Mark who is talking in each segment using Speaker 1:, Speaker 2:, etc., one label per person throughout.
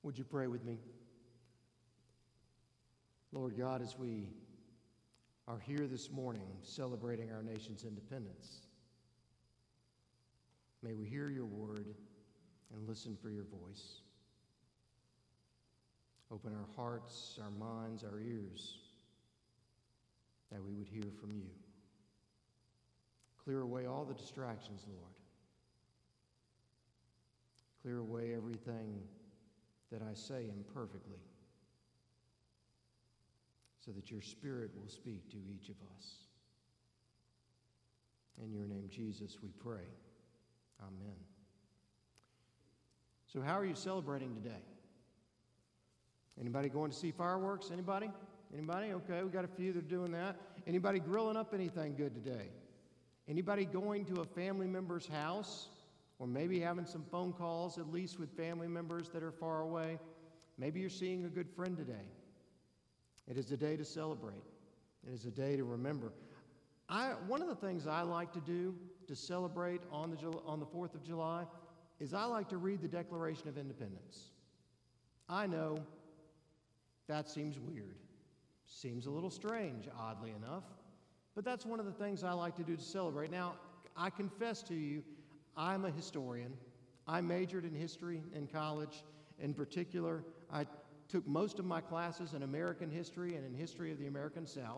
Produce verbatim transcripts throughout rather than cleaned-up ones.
Speaker 1: Would you pray with me? Lord God, as we are here this morning celebrating our nation's independence, may we hear your word and listen for your voice. Open our hearts, our minds, our ears, that we would hear from you. Clear away all the distractions, Lord. Clear away everything that I say imperfectly, so that your Spirit will speak to each of us. In your name, Jesus, we pray. Amen. So how are you celebrating today? Anybody going to see fireworks? Anybody? Anybody? Okay, we got a few that are doing that. Anybody grilling up anything good today? Anybody going to a family member's house? Or maybe having some phone calls, at least with family members that are far away? Maybe you're seeing a good friend today. It is a day to celebrate. It is a day to remember. I, one of the things I like to do to celebrate on the, on the fourth of July is I like to read the Declaration of Independence. I know that seems weird. Seems a little strange, oddly enough. But that's one of the things I like to do to celebrate. Now, I confess to you, I'm a historian. I majored in history in college. In particular, I took most of my classes in American history and in history of the American South.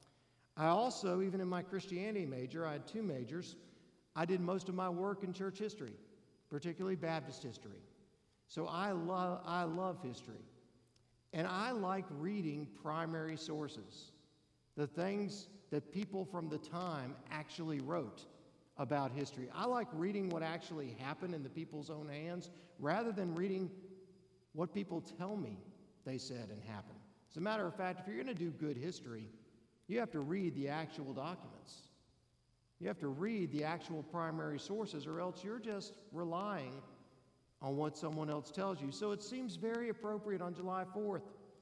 Speaker 1: I also, even in my Christianity major, I had two majors. I did most of my work in church history, particularly Baptist history. So I love, I love history. And I like reading primary sources, the things that people from the time actually wrote about history. I like reading what actually happened in the people's own hands rather than reading what people tell me they said and happened. As a matter of fact, if you're going to do good history, you have to read the actual documents. You have to read the actual primary sources, or else you're just relying on what someone else tells you. So it seems very appropriate on July fourth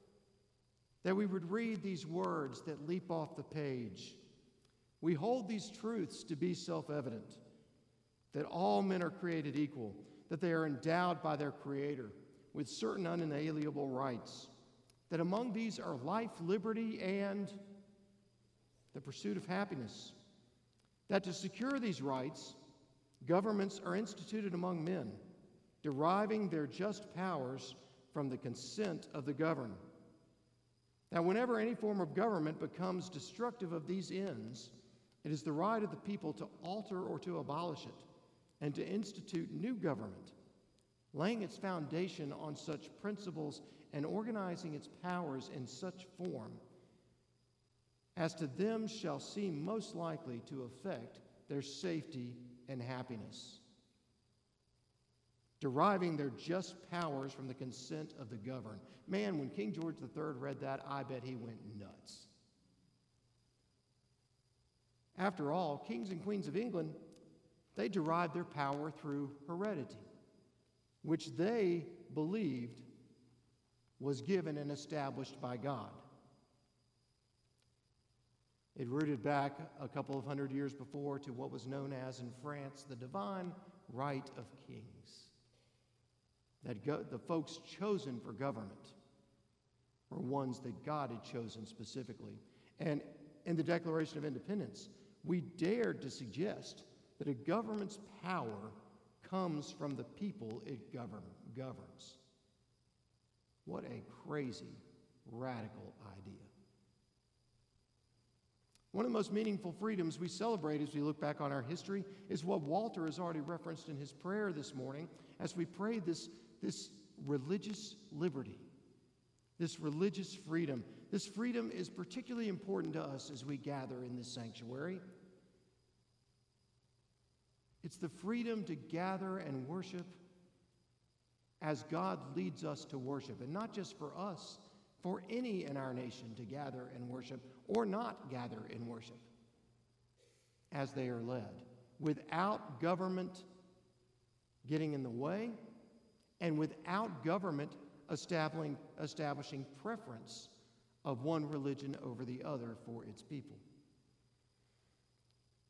Speaker 1: that we would read these words that leap off the page. We hold these truths to be self-evident, that all men are created equal, that they are endowed by their Creator with certain unalienable rights, that among these are life, liberty, and the pursuit of happiness, that to secure these rights, governments are instituted among men, deriving their just powers from the consent of the governed. Now, whenever any form of government becomes destructive of these ends, it is the right of the people to alter or to abolish it, and to institute new government, laying its foundation on such principles and organizing its powers in such form as to them shall seem most likely to affect their safety and happiness, deriving their just powers from the consent of the governed. Man, when King George the Third read that, I bet he went nuts. After all, kings and queens of England, they derived their power through heredity, which they believed was given and established by God. It rooted back a couple of hundred years before to what was known as, in France, the divine right of kings. That go- the folks chosen for government were ones that God had chosen specifically. And in the Declaration of Independence, we dared to suggest that a government's power comes from the people it govern, governs. What a crazy, radical idea. One of the most meaningful freedoms we celebrate as we look back on our history is what Walter has already referenced in his prayer this morning as we pray this, this religious liberty, this religious freedom. This freedom is particularly important to us as we gather in this sanctuary. It's the freedom to gather and worship as God leads us to worship, and not just for us, for any in our nation to gather and worship or not gather and worship as they are led, without government getting in the way and without government establishing, establishing preference of one religion over the other for its people.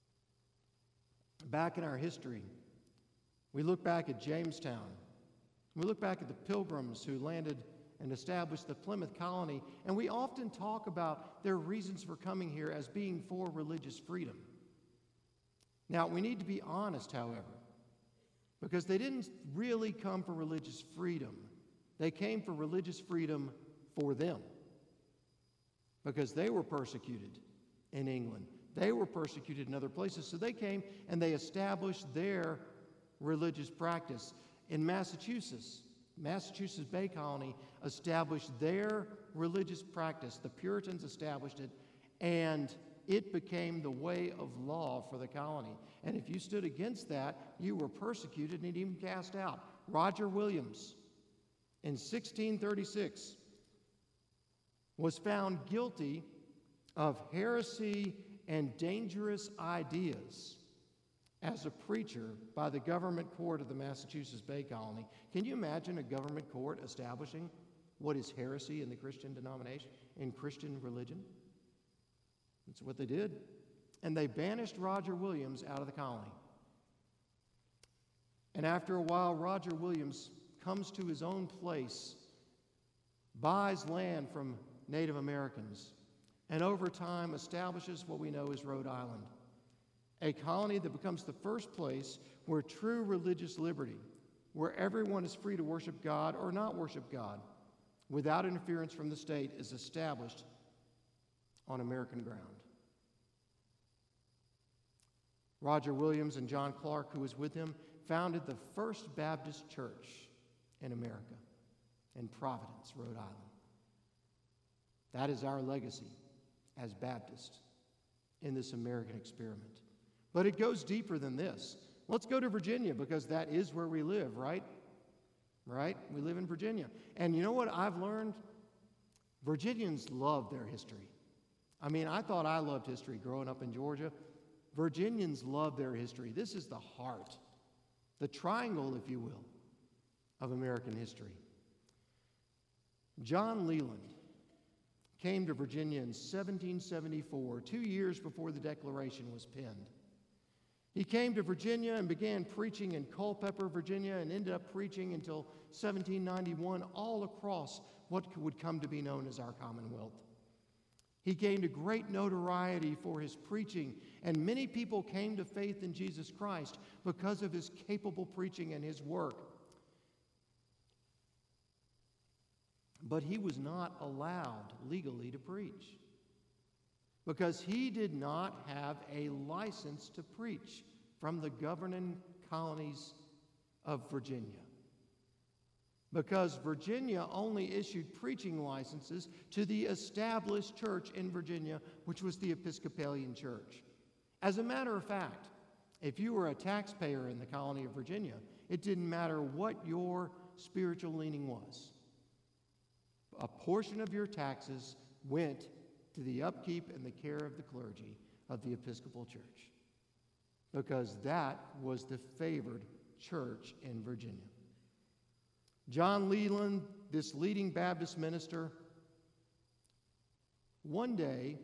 Speaker 1: Back in our history, we look back at Jamestown, We look back at the Pilgrims who landed and established the Plymouth colony, and we often talk about their reasons for coming here as being for religious freedom. Now, we need to be honest, however, because they didn't really come for religious freedom. They came for religious freedom for them, because they were persecuted in England. They were persecuted in other places, so they came and they established their religious practice. In Massachusetts, Massachusetts Bay Colony established their religious practice. The Puritans established it, and it became the way of law for the colony. And if you stood against that, you were persecuted and even cast out. Roger Williams, in sixteen thirty-six, was found guilty of heresy and dangerous ideas as a preacher by the government court of the Massachusetts Bay Colony. Can you imagine a government court establishing what is heresy in the Christian denomination, in Christian religion? That's what they did. And they banished Roger Williams out of the colony. And after a while, Roger Williams comes to his own place, buys land from Native Americans, and over time establishes what we know as Rhode Island, a colony that becomes the first place where true religious liberty, where everyone is free to worship God or not worship God without interference from the state, is established on American ground. Roger Williams and John Clark, who was with him, founded the First Baptist Church in America, in Providence, Rhode Island. That is our legacy as Baptists in this American experiment. But it goes deeper than this. Let's go to Virginia, because that is where we live, right? Right? We live in Virginia. And you know what I've learned? Virginians love their history. I mean, I thought I loved history growing up in Georgia. Virginians love their history. This is the heart, the triangle, if you will, of American history. John Leland came to Virginia in seventeen seventy-four, two years before the Declaration was penned. He came to Virginia and began preaching in Culpeper, Virginia, and ended up preaching until seventeen ninety-one all across what would come to be known as our Commonwealth. He gained a great notoriety for his preaching, and many people came to faith in Jesus Christ because of his capable preaching and his work. But he was not allowed legally to preach because he did not have a license to preach from the governing colonies of Virginia. Because Virginia only issued preaching licenses to the established church in Virginia, which was the Episcopalian Church. As a matter of fact, if you were a taxpayer in the colony of Virginia, it didn't matter what your spiritual leaning was. A portion of your taxes went to the upkeep and the care of the clergy of the Episcopal Church, because that was the favored church in Virginia. John Leland, this leading Baptist minister, one day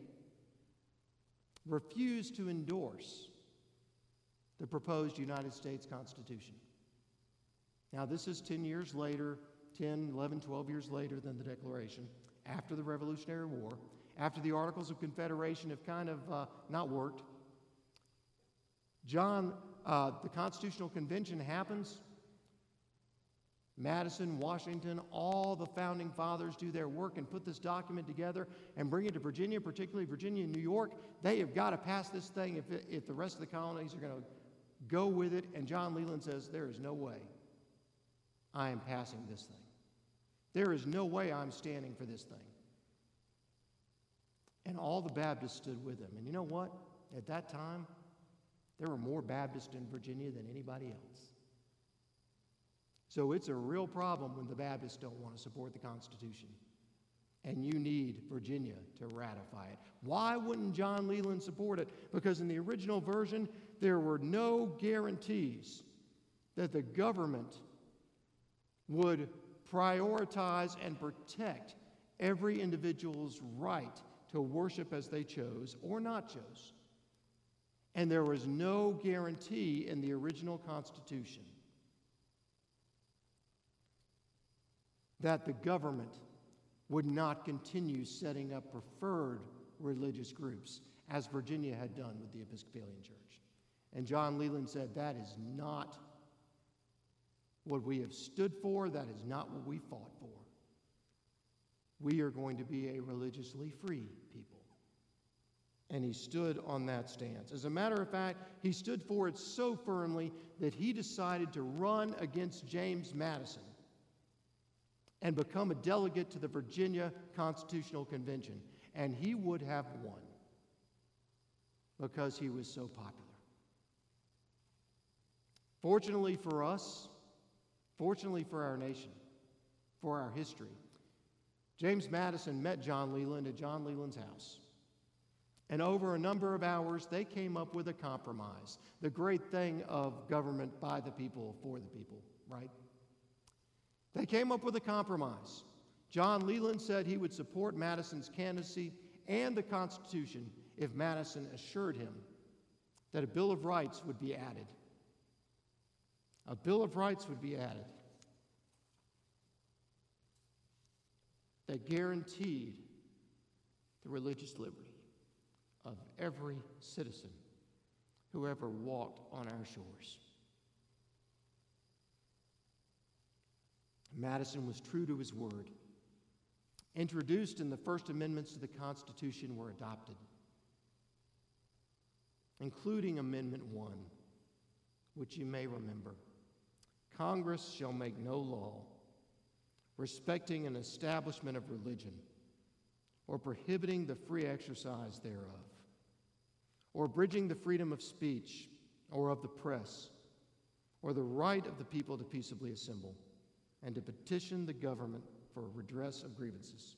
Speaker 1: refused to endorse the proposed United States Constitution. Now, this is ten years later, ten, eleven, twelve years later than the Declaration, after the Revolutionary War, after the Articles of Confederation have kind of uh, not worked. John, uh, the Constitutional Convention happens. Madison, Washington, all the founding fathers do their work and put this document together and bring it to Virginia, particularly Virginia and New York. They have got to pass this thing if, it, if the rest of the colonies are going to go with it. And John Leland says, there is no way I am passing this thing. There is no way I'm standing for this thing. And all the Baptists stood with him. And you know what? At that time, there were more Baptists in Virginia than anybody else. So it's a real problem when the Baptists don't want to support the Constitution. And you need Virginia to ratify it. Why wouldn't John Leland support it? Because in the original version, there were no guarantees that the government would prioritize and protect every individual's right to worship as they chose or not chose. And there was no guarantee in the original Constitution that the government would not continue setting up preferred religious groups, as Virginia had done with the Episcopalian Church. And John Leland said, that is not what we have stood for. That is not what we fought for. We are going to be a religiously free people. And he stood on that stance. As a matter of fact, he stood for it so firmly that he decided to run against James Madison and become a delegate to the Virginia Constitutional Convention. And he would have won because he was so popular. Fortunately for us, fortunately for our nation, for our history, James Madison met John Leland at John Leland's house. And over a number of hours, they came up with a compromise. The great thing of government by the people, for the people, right? They came up with a compromise. John Leland said he would support Madison's candidacy and the Constitution if Madison assured him that a Bill of Rights would be added. A Bill of Rights would be added that guaranteed the religious liberty of every citizen who ever walked on our shores. Madison was true to his word. Introduced in the first amendments to the Constitution were adopted, including Amendment one, which you may remember. Congress shall make no law respecting an establishment of religion or prohibiting the free exercise thereof, or abridging the freedom of speech or of the press, or the right of the people to peaceably assemble and to petition the government for redress of grievances.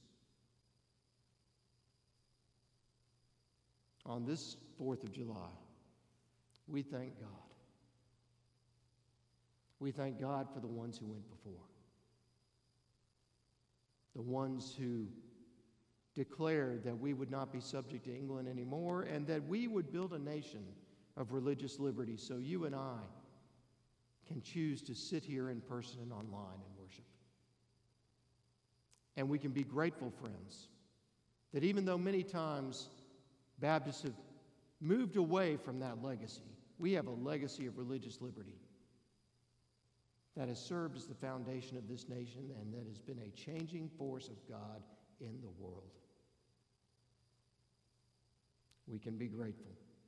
Speaker 1: On this fourth of July, we thank God. We thank God for the ones who went before, the ones who declared that we would not be subject to England anymore and that we would build a nation of religious liberty so you and I can choose to sit here in person and online and worship. And we can be grateful, friends, that even though many times Baptists have moved away from that legacy, we have a legacy of religious liberty that has served as the foundation of this nation and that has been a changing force of God in the world. We can be grateful.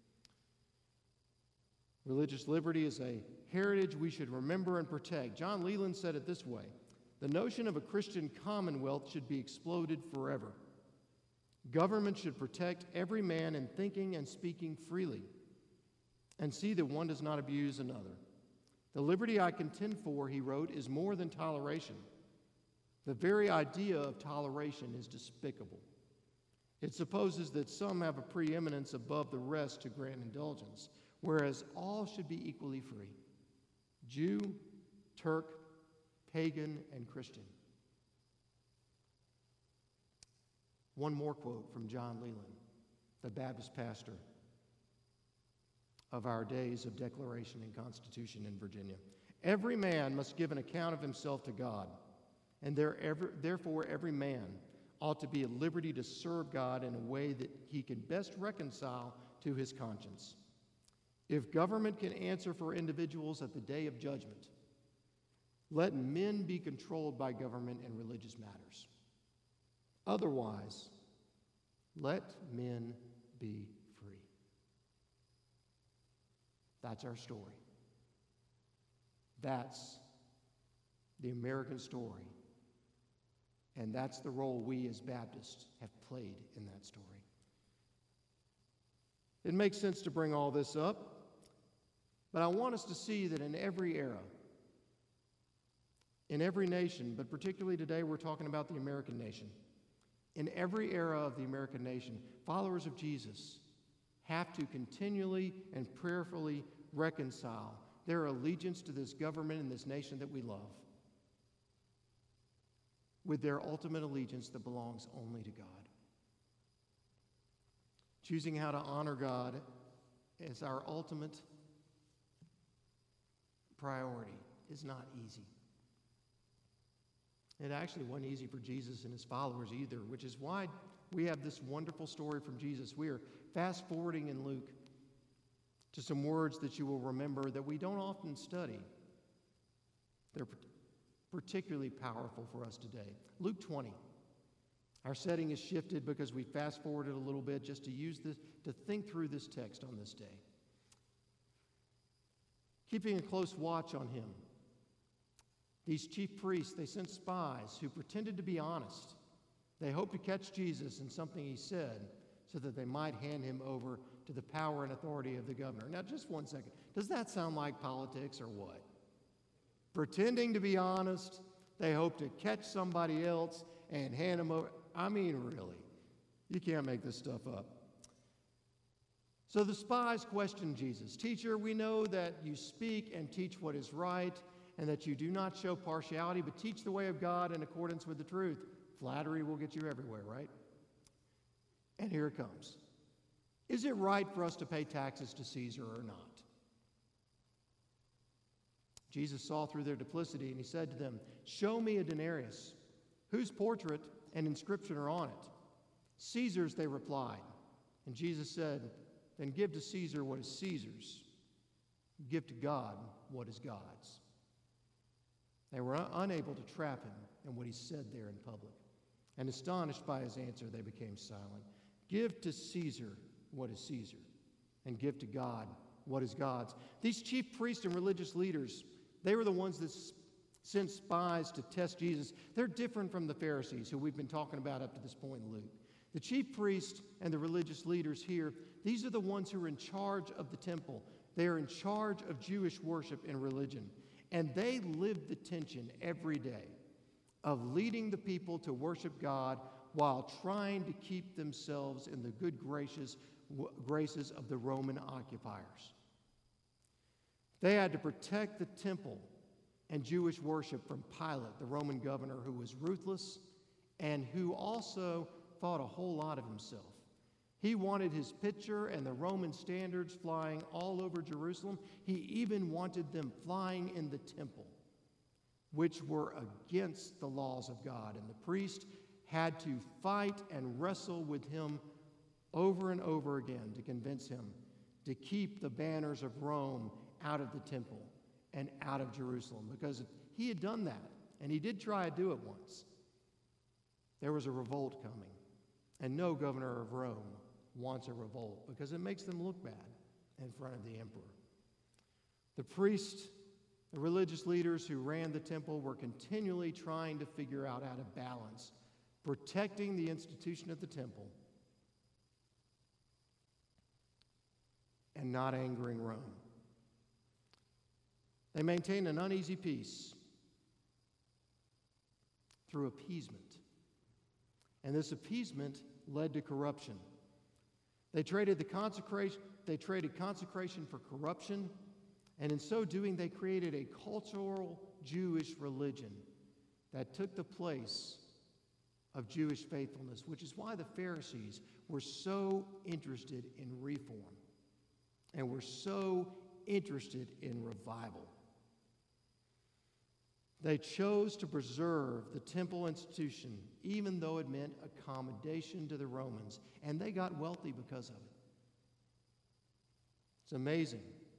Speaker 1: Religious liberty is a heritage we should remember and protect. John Leland said it this way: the notion of a Christian commonwealth should be exploded forever. Government should protect every man in thinking and speaking freely and see that one does not abuse another. The liberty I contend for, he wrote, is more than toleration. The very idea of toleration is despicable. It supposes that some have a preeminence above the rest to grant indulgence, whereas all should be equally free: Jew, Turk, pagan, and Christian. One more quote from John Leland, the Baptist pastor of our days of Declaration and Constitution in Virginia. Every man must give an account of himself to God, and there ever, therefore every man ought to be at liberty to serve God in a way that he can best reconcile to his conscience. If government can answer for individuals at the day of judgment, let men be controlled by government in religious matters. Otherwise, let men be free. That's our story. That's the American story. And that's the role we as Baptists have played in that story. It makes sense to bring all this up, but I want us to see that in every era, in every nation, but particularly today we're talking about the American nation, in every era of the American nation, followers of Jesus have to continually and prayerfully reconcile their allegiance to this government and this nation that we love with their ultimate allegiance that belongs only to God. Choosing how to honor God as our ultimate priority is not easy. It actually wasn't easy for Jesus and his followers either, which is why we have this wonderful story from Jesus. We are fast forwarding in Luke to some words that you will remember that we don't often study. They're particularly powerful for us today. Luke twenty. Our setting is shifted because we fast forwarded a little bit just to use this, to think through this text on this day. Keeping a close watch on him, these chief priests, they sent spies who pretended to be honest. They hoped to catch Jesus in something he said so that they might hand him over to the power and authority of the governor. Now, just one second. Does that sound like politics or what? Pretending to be honest, they hope to catch somebody else and hand him over. I mean, really, you can't make this stuff up. So the spies questioned Jesus. Teacher, we know that you speak and teach what is right, and that you do not show partiality, but teach the way of God in accordance with the truth. Flattery will get you everywhere, right? And here it comes. Is it right for us to pay taxes to Caesar or not? Jesus saw through their duplicity, and he said to them, show me a denarius. Whose portrait and inscription are on it? Caesar's, they replied. And Jesus said, then give to Caesar what is Caesar's. Give to God what is God's. They were un- unable to trap him in what he said there in public. And astonished by his answer, they became silent. Give to Caesar what is Caesar, and give to God what is God's. These chief priests and religious leaders, they were the ones that sent spies to test Jesus. They're different from the Pharisees, who we've been talking about up to this point in Luke. The chief priests and the religious leaders here, these are the ones who are in charge of the temple. They are in charge of Jewish worship and religion. And they lived the tension every day of leading the people to worship God while trying to keep themselves in the good gracious, graces of the Roman occupiers. They had to protect the temple and Jewish worship from Pilate, the Roman governor, who was ruthless and who also thought a whole lot of himself. He wanted his picture and the Roman standards flying all over Jerusalem. He even wanted them flying in the temple, which were against the laws of God. And the priest had to fight and wrestle with him over and over again to convince him to keep the banners of Rome out of the temple and out of Jerusalem. Because if he had done that, and he did try to do it once, there was a revolt coming. And no governor of Rome wants a revolt because it makes them look bad in front of the emperor. The priests, the religious leaders who ran the temple were continually trying to figure out how to balance protecting the institution of the temple and not angering Rome. They maintained an uneasy peace through appeasement. And this appeasement led to corruption. They traded the consecration, they traded consecration for corruption, and in so doing, they created a cultural Jewish religion that took the place of Jewish faithfulness, which is why the Pharisees were so interested in reform and were so interested in revival. They chose to preserve the temple institution, even though it meant accommodation to the Romans, and they got wealthy because of it. It's amazing.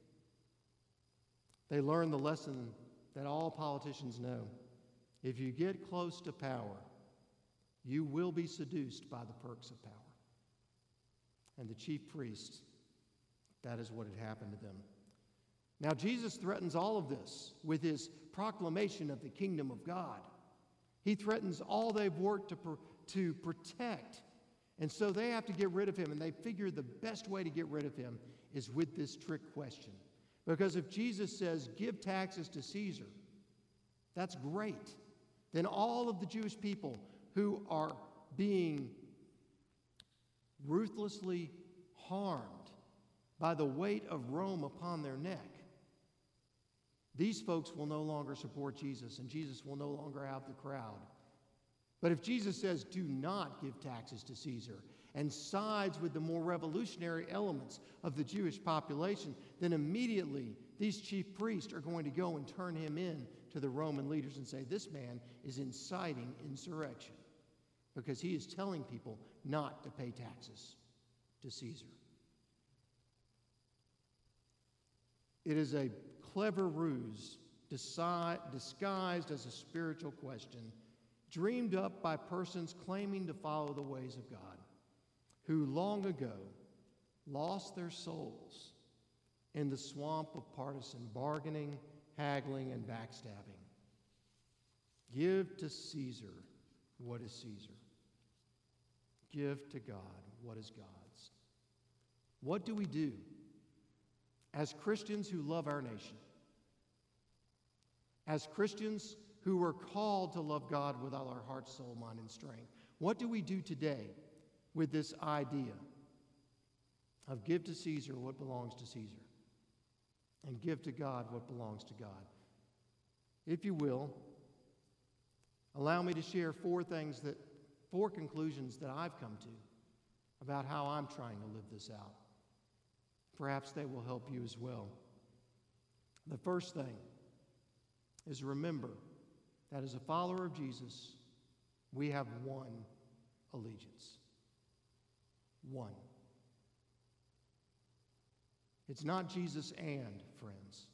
Speaker 1: They learned the lesson that all politicians know. If you get close to power, you will be seduced by the perks of power. And the chief priests, that is what had happened to them. Now, Jesus threatens all of this with his proclamation of the kingdom of God. He threatens all they've worked to, pr- to protect. And so they have to get rid of him, and they figure the best way to get rid of him is with this trick question. Because if Jesus says, give taxes to Caesar, that's great. Then all of the Jewish people who are being ruthlessly harmed by the weight of Rome upon their neck, these folks will no longer support Jesus, and Jesus will no longer have the crowd. But if Jesus says, do not give taxes to Caesar, and sides with the more revolutionary elements of the Jewish population, then immediately these chief priests are going to go and turn him in to the Roman leaders and say, this man is inciting insurrection because he is telling people not to pay taxes to Caesar. It is a clever ruse disguised as a spiritual question, dreamed up by persons claiming to follow the ways of God, who long ago lost their souls in the swamp of partisan bargaining, haggling, and backstabbing. Give to Caesar what is Caesar. Give to God what is God's. What do we do as Christians who love our nation? As Christians who were called to love God with all our heart, soul, mind, and strength, what do we do today with this idea of give to Caesar what belongs to Caesar and give to God what belongs to God? If you will, allow me to share four things that, four conclusions that I've come to about how I'm trying to live this out. Perhaps they will help you as well. The first thing is remember that as a follower of Jesus, we have one allegiance. One. It's not Jesus and, friends.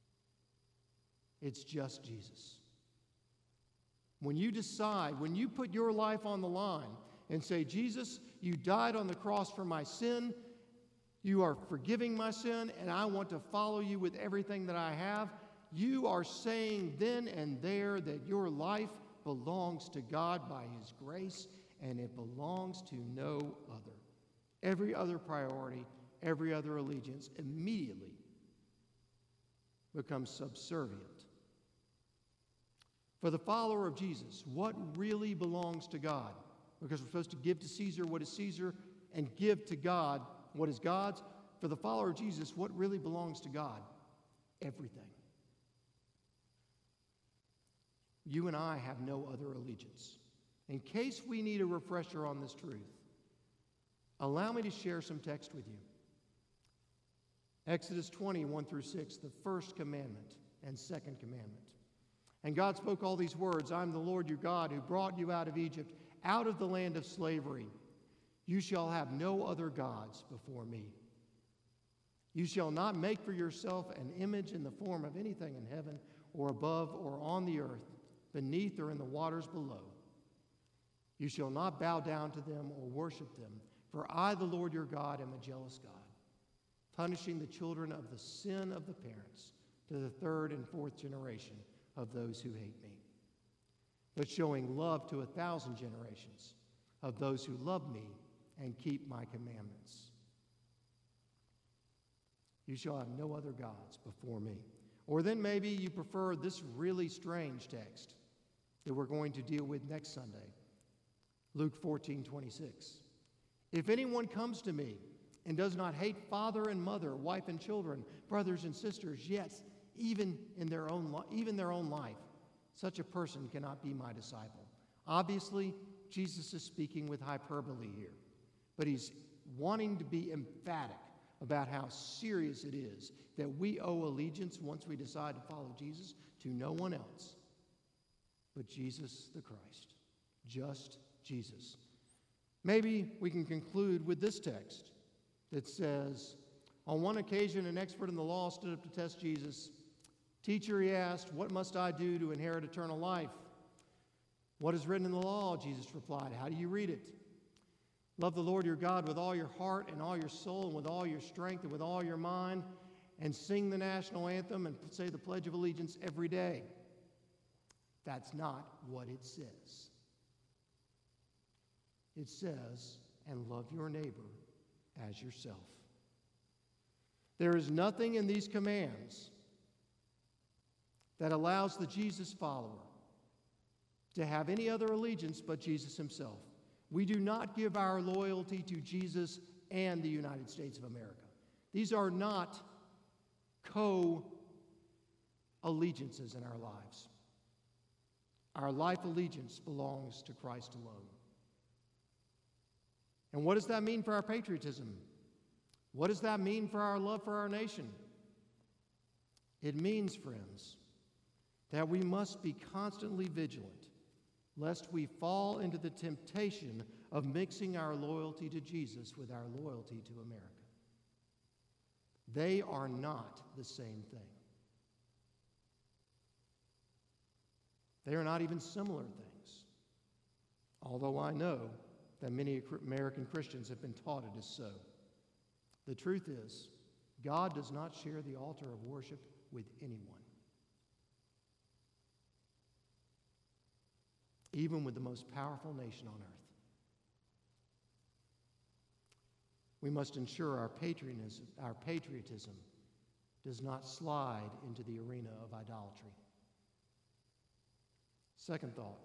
Speaker 1: It's just Jesus. When you decide, when you put your life on the line and say, Jesus, you died on the cross for my sin, you are forgiving my sin, and I want to follow you with everything that I have, you are saying then and there that your life belongs to God by His grace, and it belongs to no other. Every other priority, every other allegiance immediately becomes subservient. For the follower of Jesus, what really belongs to God? Because we're supposed to give to Caesar what is Caesar and give to God what is God's. For the follower of Jesus, what really belongs to God? Everything. You and I have no other allegiance. In case we need a refresher on this truth, allow me to share some text with you. Exodus twenty, one through six, the first commandment and second commandment. And God spoke all these words, I am the Lord your God who brought you out of Egypt, out of the land of slavery. You shall have no other gods before me. You shall not make for yourself an image in the form of anything in heaven or above or on the earth, beneath or in the waters below. You shall not bow down to them or worship them, for I, the Lord your God, am a jealous God, punishing the children of the sin of the parents to the third and fourth generation of those who hate me, but showing love to a thousand generations of those who love me and keep my commandments. You shall have no other gods before me. Or then maybe you prefer this really strange text that we're going to deal with next Sunday, Luke fourteen, twenty-six. If anyone comes to me and does not hate father and mother, wife and children, brothers and sisters, yes, even in their own li- even their own life, such a person cannot be my disciple. Obviously, Jesus is speaking with hyperbole here, but he's wanting to be emphatic about how serious it is that we owe allegiance once we decide to follow Jesus to no one else but Jesus the Christ, just Jesus. Maybe we can conclude with this text that says, on one occasion, an expert in the law stood up to test Jesus. Teacher, he asked, what must I do to inherit eternal life? What is written in the law? Jesus replied, how do you read it? Love the Lord your God with all your heart and all your soul and with all your strength and with all your mind, and sing the national anthem and say the Pledge of Allegiance every day. That's not what it says. It says, and love your neighbor as yourself. There is nothing in these commands that allows the Jesus follower to have any other allegiance but Jesus himself. We do not give our loyalty to Jesus and the United States of America. These are not co-allegiances in our lives. Our life allegiance belongs to Christ alone. And what does that mean for our patriotism? What does that mean for our love for our nation? It means, friends, that we must be constantly vigilant, lest we fall into the temptation of mixing our loyalty to Jesus with our loyalty to America. They are not the same thing. They are not even similar things, although I know that many American Christians have been taught it is so. The truth is, God does not share the altar of worship with anyone, even with the most powerful nation on earth. We must ensure our patriotism, our patriotism does not slide into the arena of idolatry. Second thought,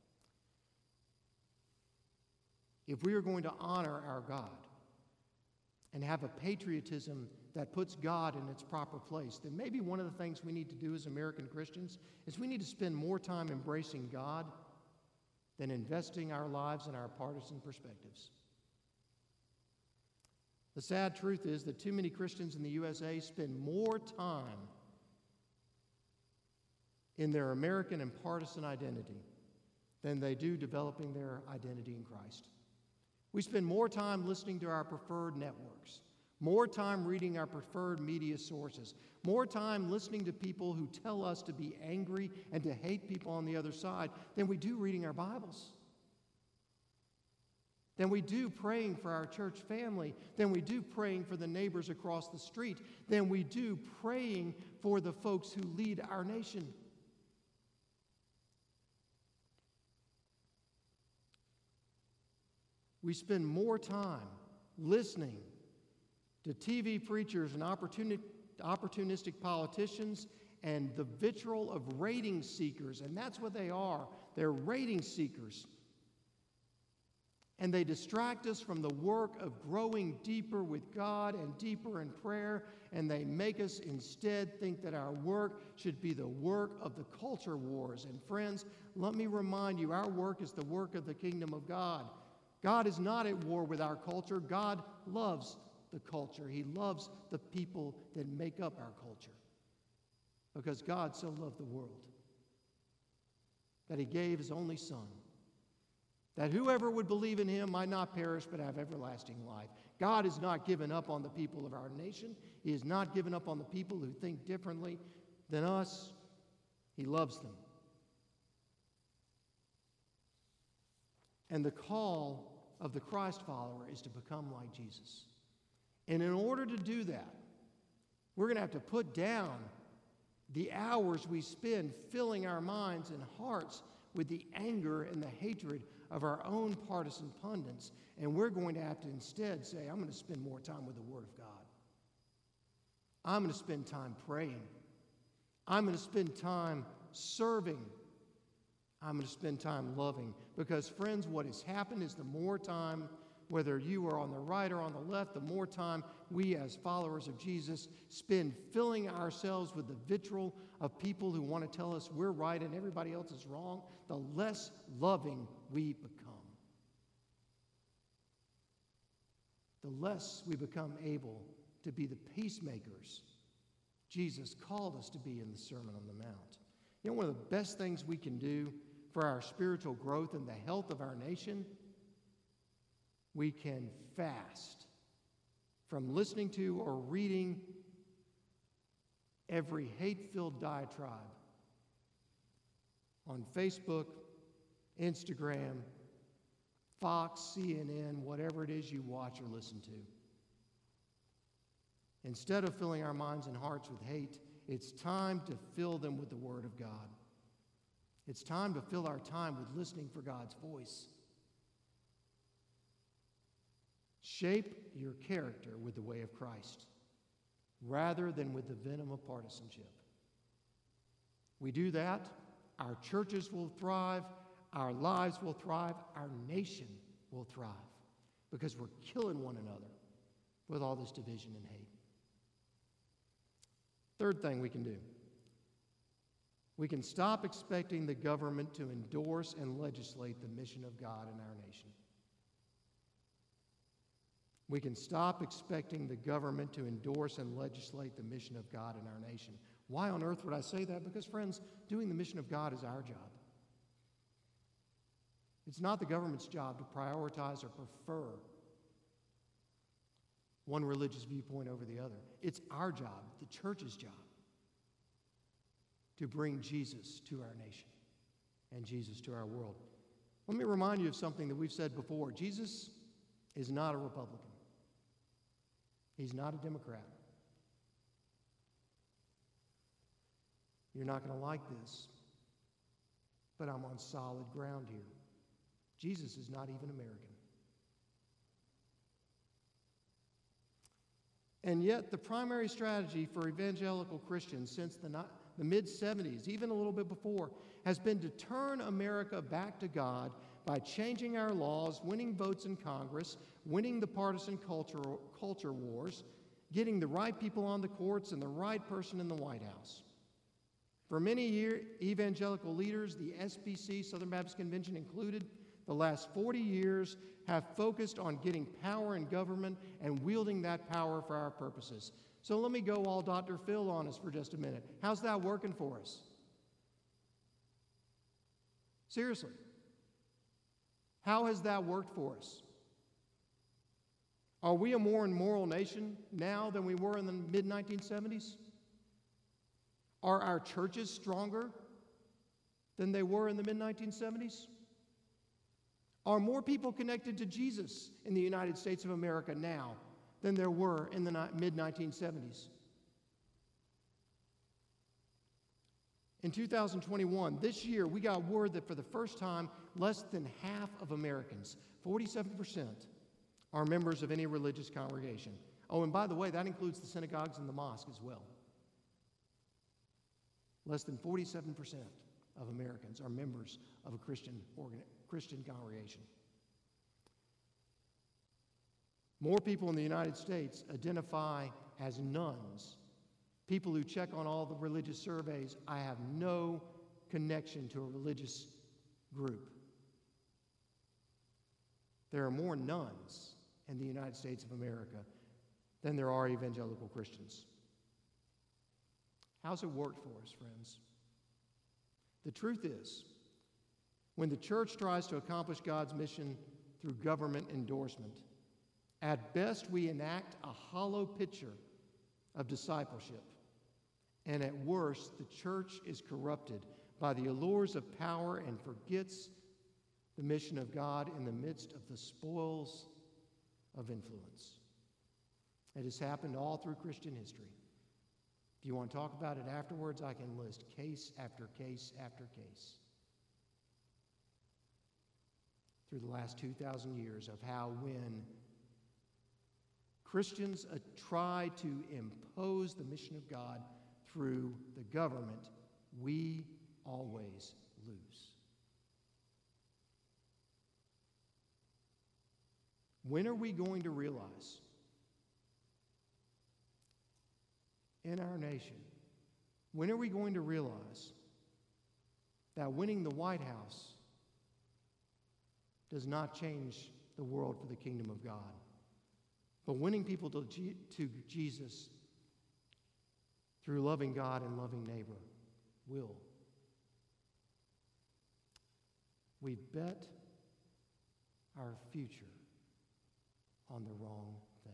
Speaker 1: if we are going to honor our God and have a patriotism that puts God in its proper place, then maybe one of the things we need to do as American Christians is we need to spend more time embracing God than investing our lives in our partisan perspectives. The sad truth is that too many Christians in the U S A spend more time in their American and partisan identity than they do developing their identity in Christ. We spend more time listening to our preferred networks, more time reading our preferred media sources, more time listening to people who tell us to be angry and to hate people on the other side than we do reading our Bibles, than we do praying for our church family, than we do praying for the neighbors across the street, than we do praying for the folks who lead our nation. We spend more time listening to T V preachers and opportuni- opportunistic politicians and the vitriol of rating seekers, and that's what they are. They're rating seekers. And they distract us from the work of growing deeper with God and deeper in prayer, and they make us instead think that our work should be the work of the culture wars. And friends, let me remind you, our work is the work of the kingdom of God. God is not at war with our culture. God loves the culture. He loves the people that make up our culture. Because God so loved the world that he gave his only Son, that whoever would believe in him might not perish but have everlasting life. God has not given up on the people of our nation. He has not given up on the people who think differently than us. He loves them. And the call of the Christ follower is to become like Jesus. And in order to do that, we're going to have to put down the hours we spend filling our minds and hearts with the anger and the hatred of our own partisan pundits. And we're going to have to instead say, I'm going to spend more time with the Word of God. I'm going to spend time praying. I'm going to spend time serving. I'm going to spend time loving. Because, friends, what has happened is the more time, whether you are on the right or on the left, the more time we as followers of Jesus spend filling ourselves with the vitriol of people who want to tell us we're right and everybody else is wrong, the less loving we become. The less we become able to be the peacemakers Jesus called us to be in the Sermon on the Mount. You know, one of the best things we can do for our spiritual growth and the health of our nation, we can fast from listening to or reading every hate-filled diatribe on Facebook, Instagram, Fox, C N N, whatever it is you watch or listen to. Instead of filling our minds and hearts with hate, it's time to fill them with the Word of God. It's time to fill our time with listening for God's voice. Shape your character with the way of Christ, rather than with the venom of partisanship. We do that, our churches will thrive, our lives will thrive, our nation will thrive, because we're killing one another with all this division and hate. Third thing we can do, we can stop expecting the government to endorse and legislate the mission of God in our nation. We can stop expecting the government to endorse and legislate the mission of God in our nation. Why on earth would I say that? Because, friends, doing the mission of God is our job. It's not the government's job to prioritize or prefer one religious viewpoint over the other. It's our job, the church's job, to bring Jesus to our nation and Jesus to our world. Let me remind you of something that we've said before. Jesus is not a Republican. He's not a Democrat. You're not going to like this, but I'm on solid ground here. Jesus is not even American. And yet, the primary strategy for evangelical Christians since the, the mid seventies, even a little bit before, has been to turn America back to God by changing our laws, winning votes in Congress, winning the partisan culture, culture wars, getting the right people on the courts and the right person in the White House. For many years, evangelical leaders, the S B C, Southern Baptist Convention included, the last forty years have focused on getting power in government and wielding that power for our purposes. So let me go all Doctor Phil on us for just a minute. How's that working for us? Seriously. How has that worked for us? Are we a more immoral nation now than we were in the mid nineteen seventies? Are our churches stronger than they were in the mid nineteen seventies? Are more people connected to Jesus in the United States of America now than there were in the mid nineteen seventies? In two thousand twenty-one, this year, we got word that for the first time, less than half of Americans, forty-seven percent, are members of any religious congregation. Oh, and by the way, that includes the synagogues and the mosque as well. Less than forty-seven percent of Americans are members of a Christian, organ- Christian congregation. More people in the United States identify as nones. People who check on all the religious surveys, I have no connection to a religious group. There are more nones in the United States of America than there are evangelical Christians. How's it worked for us, friends? The truth is, when the church tries to accomplish God's mission through government endorsement, at best we enact a hollow picture of discipleship, and at worst the church is corrupted by the allures of power and forgets the mission of God in the midst of the spoils of influence. It has happened all through Christian history. If you want to talk about it afterwards, I can list case after case after case through the last two thousand years of how when Christians uh, try to impose the mission of God through the government, we always lose. When are we going to realize in our nation, when are we going to realize that winning the White House does not change the world for the kingdom of God, but winning people to, G- to Jesus through loving God and loving neighbor will? We bet our future on the wrong thing.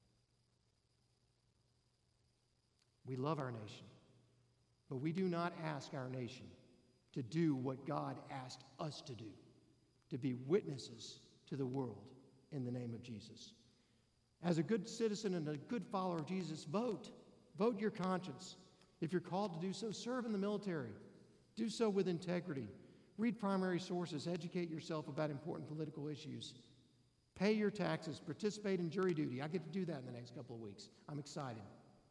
Speaker 1: We love our nation, but we do not ask our nation to do what God asked us to do, to be witnesses to the world in the name of Jesus. As a good citizen and a good follower of Jesus, vote. Vote your conscience. If you're called to do so, serve in the military. Do so with integrity. Read primary sources. Educate yourself about important political issues. Pay your taxes. Participate in jury duty. I get to do that in the next couple of weeks. I'm excited.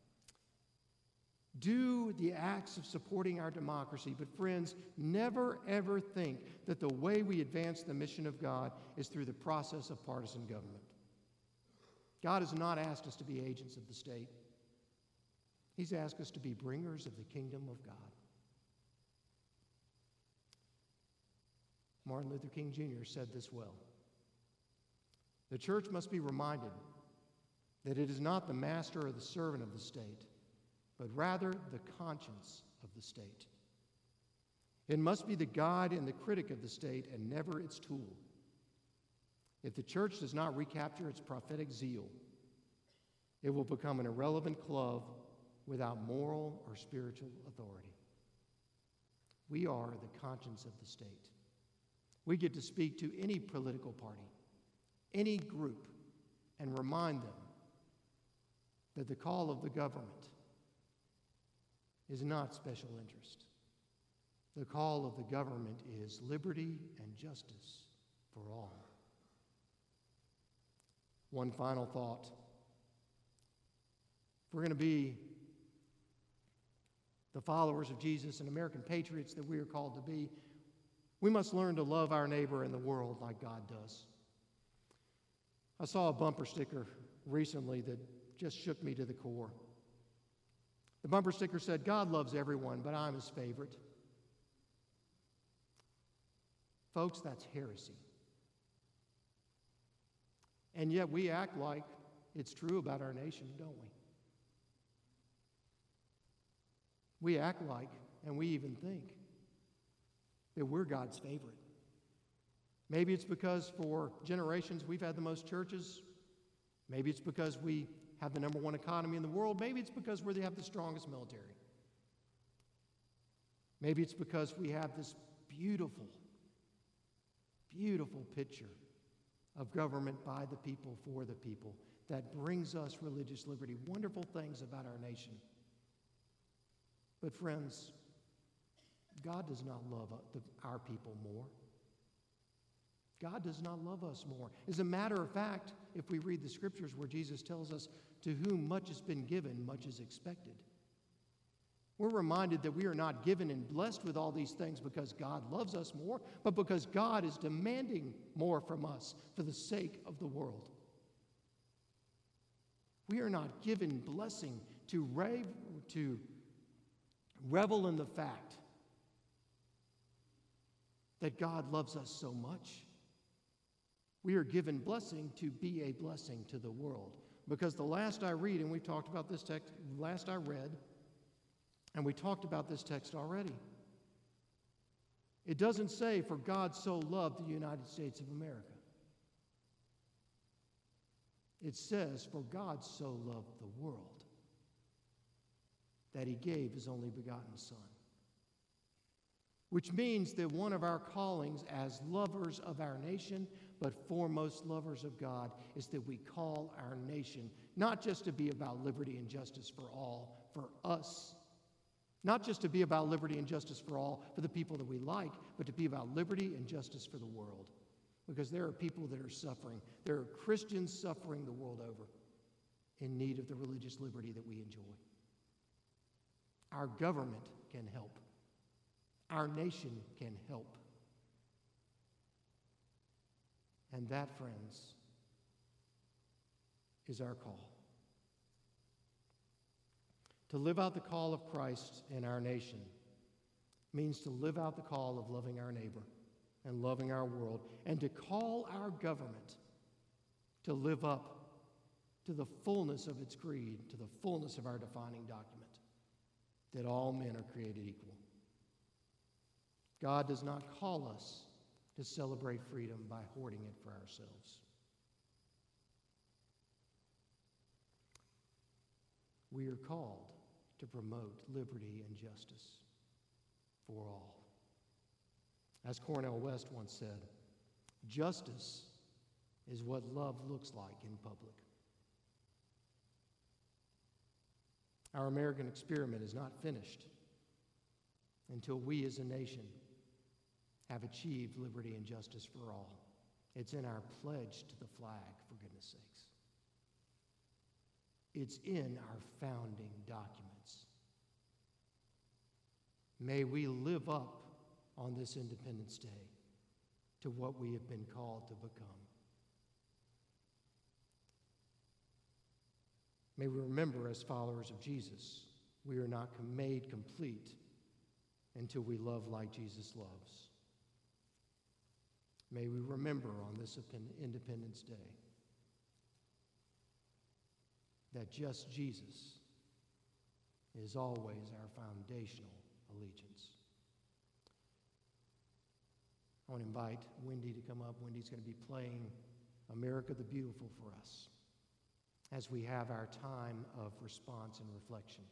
Speaker 1: Do the acts of supporting our democracy, but friends, never ever think that the way we advance the mission of God is through the process of partisan government. God has not asked us to be agents of the state. He's asked us to be bringers of the kingdom of God. Martin Luther King Junior said this well. The church must be reminded that it is not the master or the servant of the state, but rather the conscience of the state. It must be the guide and the critic of the state and never its tool. If the church does not recapture its prophetic zeal, it will become an irrelevant club without moral or spiritual authority. We are the conscience of the state. We get to speak to any political party, any group, and remind them that the call of the government is not special interest. The call of the government is liberty and justice for all. One final thought. If we're going to be the followers of Jesus and American patriots that we are called to be, we must learn to love our neighbor and the world like God does. I saw a bumper sticker recently that just shook me to the core. The bumper sticker said, "God loves everyone, but I'm his favorite." Folks, that's heresy. And yet we act like it's true about our nation, don't we? We act like, and we even think, that we're God's favorite. Maybe it's because for generations we've had the most churches. Maybe it's because we have the number one economy in the world. Maybe it's because we have the strongest military. Maybe it's because we have this beautiful, beautiful picture of government by the people, for the people, that brings us religious liberty. Wonderful things about our nation. But friends, God does not love our people more. God does not love us more. As a matter of fact, if we read the scriptures where Jesus tells us, to whom much has been given, much is expected, we're reminded that we are not given and blessed with all these things because God loves us more, but because God is demanding more from us for the sake of the world. We are not given blessing to rave, to revel in the fact that God loves us so much. We are given blessing to be a blessing to the world. Because the last I read, and we talked about this text, last I read, and we talked about this text already. It doesn't say, for God so loved the United States of America. It says, for God so loved the world that he gave his only begotten Son. Which means that one of our callings as lovers of our nation, but foremost lovers of God, is that we call our nation not just to be about liberty and justice for all, for us, not just to be about liberty and justice for all, for the people that we like, but to be about liberty and justice for the world. Because there are people that are suffering. There are Christians suffering the world over in need of the religious liberty that we enjoy. Our government can help. Our nation can help. And that, friends, is our call. To live out the call of Christ in our nation means to live out the call of loving our neighbor and loving our world, and to call our government to live up to the fullness of its creed, to the fullness of our defining document, that all men are created equal. God does not call us to celebrate freedom by hoarding it for ourselves. We are called to promote liberty and justice for all. As Cornel West once said, justice is what love looks like in public. Our American experiment is not finished until we as a nation have achieved liberty and justice for all. It's in our pledge to the flag, for goodness sakes. It's in our founding documents. May we live up on this Independence Day to what we have been called to become. May we remember, as followers of Jesus, we are not made complete until we love like Jesus loves. May we remember on this Independence Day that just Jesus is always our foundational allegiance. I want to invite Wendy to come up. Wendy's going to be playing America the Beautiful for us as we have our time of response and reflection.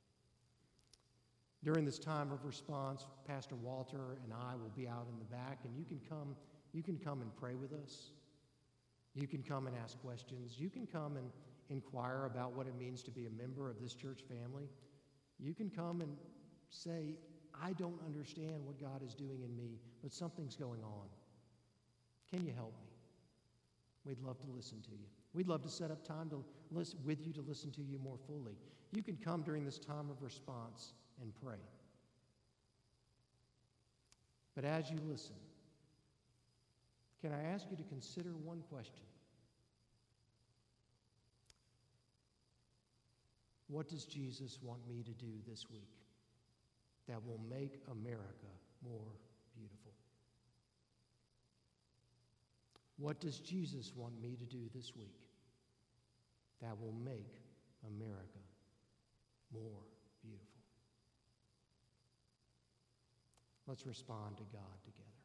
Speaker 1: During this time of response, Pastor Walter and I will be out in the back, and you can come, you can come and pray with us. You can come and ask questions. You can come and inquire about what it means to be a member of this church family. You can come and say, I don't understand what God is doing in me, but something's going on. Can you help me? We'd love to listen to you. We'd love to set up time to listen with you to listen to you more fully. You can come during this time of response and pray. But as you listen, can I ask you to consider one question? What does Jesus want me to do this week that will make America more beautiful? What does Jesus want me to do this week that will make America more beautiful? Let's respond to God together.